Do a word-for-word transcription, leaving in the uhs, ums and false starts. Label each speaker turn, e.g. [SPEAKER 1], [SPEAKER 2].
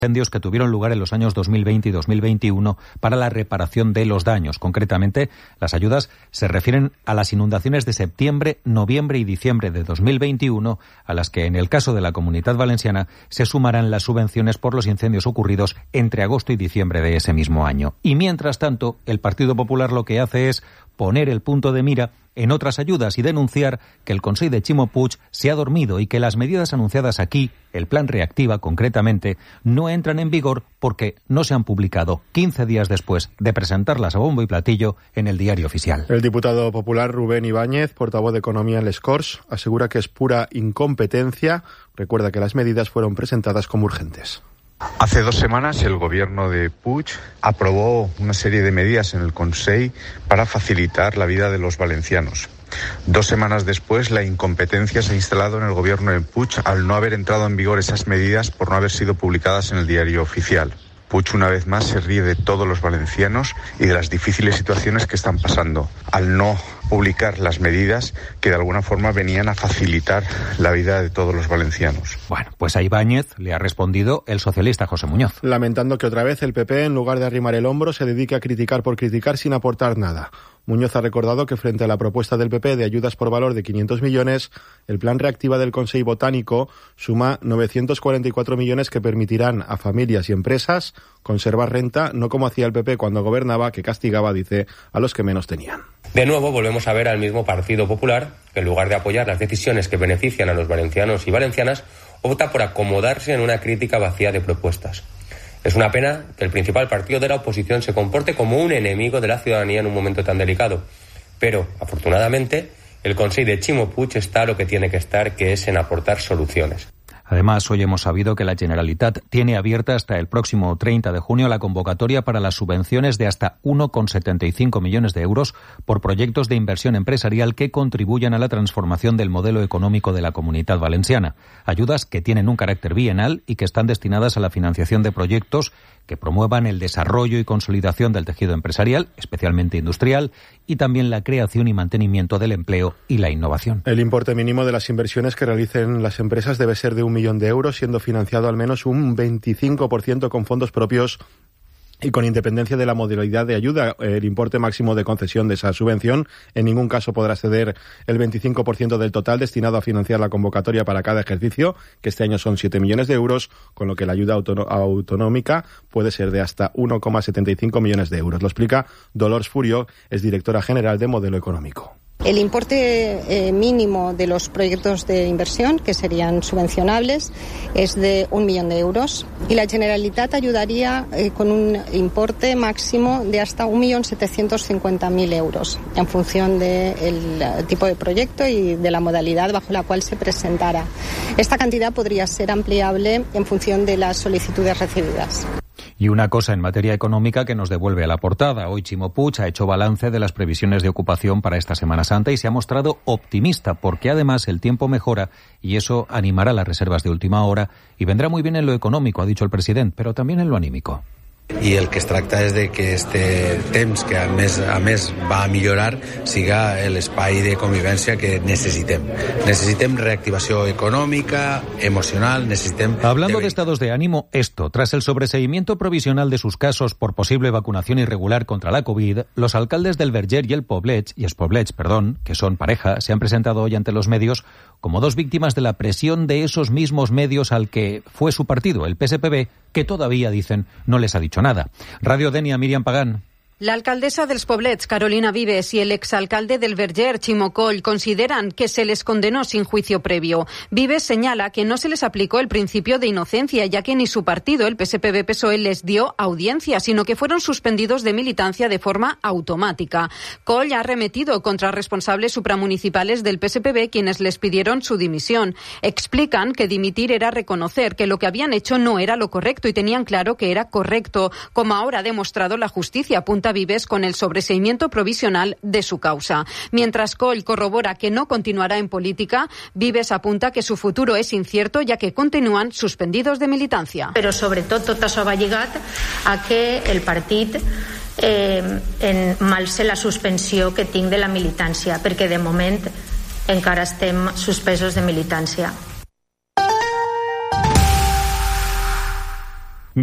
[SPEAKER 1] incendios que tuvieron lugar en los años dos mil veinte y dos mil veintiuno para la reparación de los daños. Concretamente, las ayudas se refieren a las inundaciones de septiembre, noviembre y diciembre de dos mil veintiuno, a las que en el caso de la Comunidad Valenciana se sumarán las subvenciones por los incendios ocurridos entre agosto y diciembre de ese mismo año. Y mientras tanto, el Partido Popular lo que hace es poner el punto de mira en otras ayudas y denunciar que el Consell de Ximo Puig se ha dormido y que las medidas anunciadas aquí, el Plan Reactiva concretamente, no entran en vigor porque no se han publicado quince días después de presentarlas a bombo y platillo en el Diario Oficial.
[SPEAKER 2] El diputado popular Rubén Ibáñez, portavoz de Economía en Les Corts, asegura que es pura incompetencia. Recuerda que las medidas fueron presentadas como urgentes.
[SPEAKER 3] Hace dos semanas el gobierno de Puig aprobó una serie de medidas en el Consell para facilitar la vida de los valencianos. Dos semanas después, la incompetencia se ha instalado en el gobierno de Puig al no haber entrado en vigor esas medidas por no haber sido publicadas en el Diario Oficial. Puig una vez más se ríe de todos los valencianos y de las difíciles situaciones que están pasando al no publicar las medidas que de alguna forma venían a facilitar la vida de todos los valencianos.
[SPEAKER 1] Bueno, pues a Ibáñez le ha respondido el socialista José Muñoz.
[SPEAKER 2] Lamentando que otra vez el P P, en lugar de arrimar el hombro, se dedique a criticar por criticar sin aportar nada. Muñoz ha recordado que frente a la propuesta del P P de ayudas por valor de quinientos millones, el Plan Reactiva del Consell Botánico suma novecientos cuarenta y cuatro millones que permitirán a familias y empresas conservar renta, no como hacía el P P cuando gobernaba, que castigaba, dice, a los que menos tenían.
[SPEAKER 4] De nuevo volvemos a ver al mismo Partido Popular que en lugar de apoyar las decisiones que benefician a los valencianos y valencianas, opta por acomodarse en una crítica vacía de propuestas. Es una pena que el principal partido de la oposición se comporte como un enemigo de la ciudadanía en un momento tan delicado. Pero, afortunadamente, el Consell de Ximo Puig está a lo que tiene que estar, que es en aportar soluciones.
[SPEAKER 1] Además, hoy hemos sabido que la Generalitat tiene abierta hasta el próximo treinta de junio la convocatoria para las subvenciones de hasta uno coma setenta y cinco millones de euros por proyectos de inversión empresarial que contribuyan a la transformación del modelo económico de la Comunidad Valenciana. Ayudas que tienen un carácter bienal y que están destinadas a la financiación de proyectos que promuevan el desarrollo y consolidación del tejido empresarial, especialmente industrial, y también la creación y mantenimiento del empleo y la innovación.
[SPEAKER 2] El importe mínimo de las inversiones que realicen las empresas debe ser de un millón de euros, siendo financiado al menos un veinticinco por ciento con fondos propios y con independencia de la modalidad de ayuda. El importe máximo de concesión de esa subvención en ningún caso podrá exceder el veinticinco por ciento del total destinado a financiar la convocatoria para cada ejercicio, que este año son siete millones de euros, con lo que la ayuda auto- autonómica puede ser de hasta uno coma setenta y cinco millones de euros. Lo explica Dolors Furio, es directora general de Modelo Económico.
[SPEAKER 5] El importe eh, mínimo de los proyectos de inversión, que serían subvencionables, es de un millón de euros y la Generalitat ayudaría eh, con un importe máximo de hasta un millón setecientos cincuenta mil euros, en función del tipo de proyecto y de la modalidad bajo la cual se presentara. Esta cantidad podría ser ampliable en función de las solicitudes recibidas.
[SPEAKER 1] Y una cosa en materia económica que nos devuelve a la portada. Hoy Ximo Puig ha hecho balance de las previsiones de ocupación para esta Semana Santa y se ha mostrado optimista porque además el tiempo mejora y eso animará las reservas de última hora y vendrá muy bien en lo económico, ha dicho el president, pero también en lo anímico.
[SPEAKER 6] I el que es tracta és de que este temps, que a més a més va a millorar, siga l'espai de convivència que necessitem. Necessitem reactivació econòmica, emocional, necessitem...
[SPEAKER 1] Hablando de estados de ánimo, esto. Tras el sobreseimiento provisional de sus casos por posible vacunación irregular contra la COVID, los alcaldes del Verger y el Poblets, y Espoblets, perdón, que son pareja, se han presentado hoy ante los medios como dos víctimas de la presión de esos mismos medios al que fue su partido, el P S P B, que todavía, dicen, no les ha dicho nada. Radio Denia, Miriam Pagán.
[SPEAKER 7] La alcaldesa dels Poblets, Carolina Vives, y el exalcalde del Verger, Ximo Coll, consideran que se les condenó sin juicio previo. Vives señala que no se les aplicó el principio de inocencia, ya que ni su partido, el P S P B-P S O E, les dio audiencia, sino que fueron suspendidos de militancia de forma automática. Coll ha arremetido contra responsables supramunicipales del P S P B, quienes les pidieron su dimisión. Explican que dimitir era reconocer que lo que habían hecho no era lo correcto y tenían claro que era correcto, como ahora ha demostrado la justicia, apunta Vives con el sobreseimiento provisional de su causa. Mientras Coll corrobora que no continuará en política, Vives apunta que su futuro es incierto, ya que continúan suspendidos de militancia.
[SPEAKER 8] Però sobretot tot això va lligat a que el partit eh, en malse la suspensió que tinc de la militància, perquè de moment encara estem suspesos de militància.